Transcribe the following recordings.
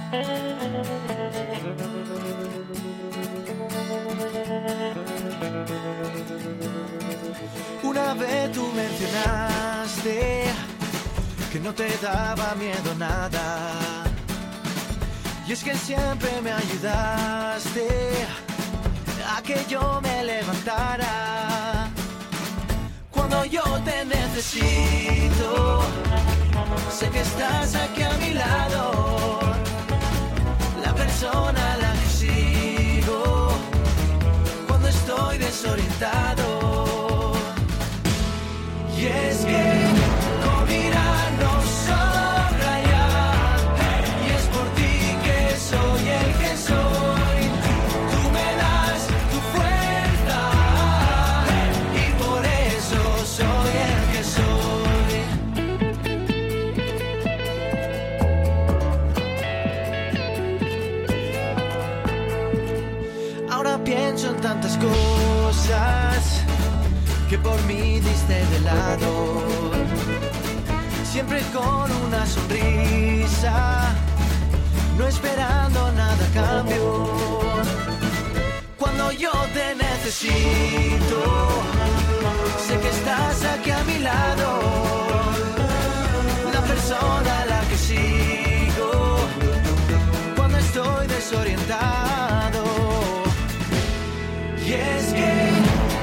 Una vez tú mencionaste que no te daba miedo nada, y es que siempre me ayudaste a que yo me levantara. Cuando yo te necesito, sé que estás aquí a mi lado, la persona a la que sigo cuando estoy desorientado. Y es que con mirarnos sobra ya, y es por ti que soy el que soy. Tú me das tu fuerza y por eso soy el que soy. Ahora pienso en tantas cosas que por mí diste de lado, siempre con una sonrisa, no esperando nada a cambio. Cuando yo te necesito, sé que estás aquí a mi lado, la persona a la que sigo cuando estoy desorientado. Y es que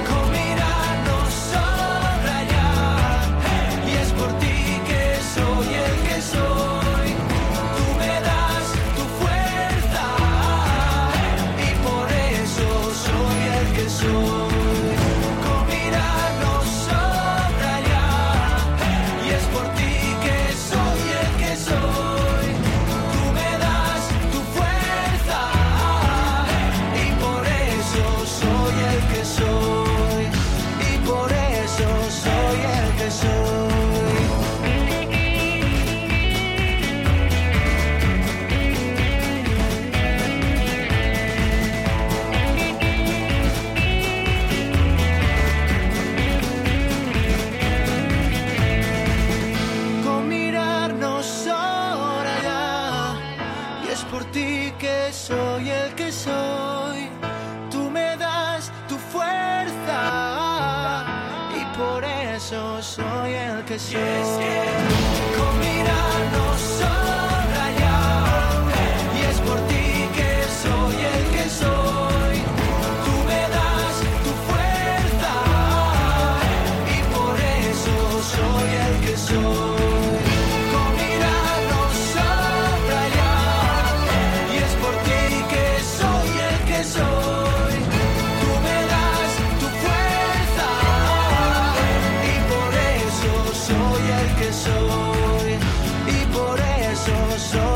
soy el que soy, tú me das tu fuerza y por eso soy el que soy. Y es que con mirarnos sobra ya, y es por ti que soy el que soy, tú me das tu fuerza y por eso soy el que soy.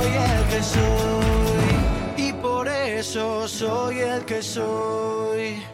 Soy el que soy.